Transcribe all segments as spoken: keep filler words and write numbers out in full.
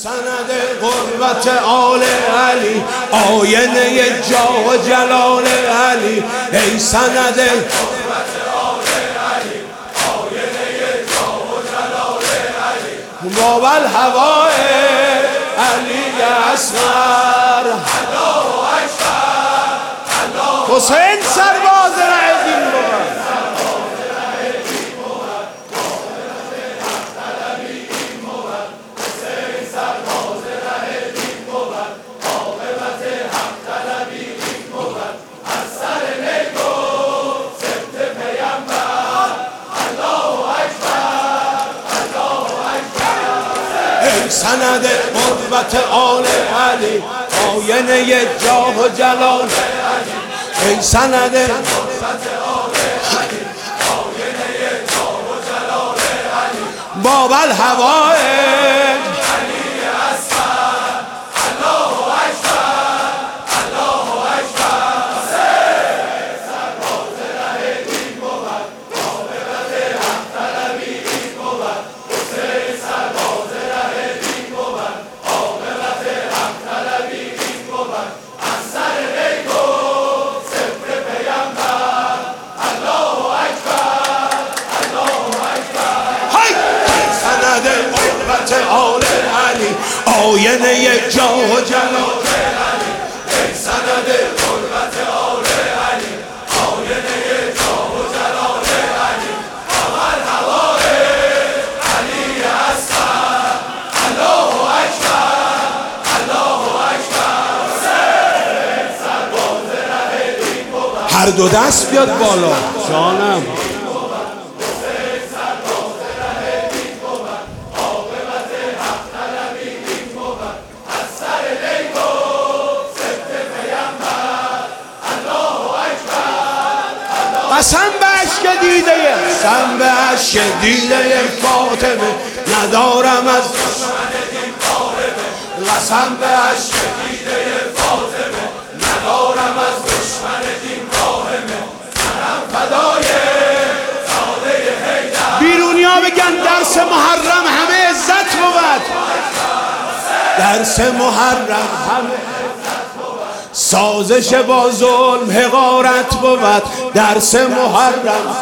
سند قربت آل علی، آینه جاه و جلال علی. ای سند قربت آل علی، آینه جاه و جلال علی. باب الهوای علی اصغر، الله اکبر، الله حسین سرباز ره دین بود. سند قربت آل علی، آینه جاه و جلال علی. ای سند قربت آل علی، آینه جاه و جلال علی. باب الهوای علی اصغر، الله اکبر، الله اکبر. سرباز ره دین بود، عاقبت حق طلبی این بود. حسین سرباز آل علی، آینه جاه و جلال علی. ای سند قربت آل علی، آینه جاه و جلال علی. باب الهوای علی اصغر، الله اکبر، الله اکبر. سرباز ره دین بود. هر دو دست بیاد بالا جانم. قسم به عشق دیده قسم به عشق دیده فاطمه، ندارم از دشمن دین فاطمه. قسم به عشق دیده فاطمه، ندارم از دشمن دین فاطمه. منم فدای زاده حیدر. بیرونیا بگن درس محرم همه عزت بود. درس محرم همه سازش با ظلم حقارت بود. درس محرم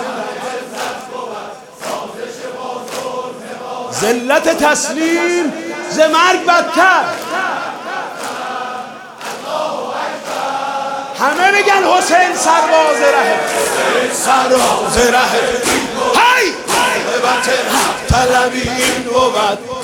ذلت تسلیم ز مرگ بدتر. همه بگن حسین سرباز ره، سرباز ره. هی! عاقبت حق طلبی این بود.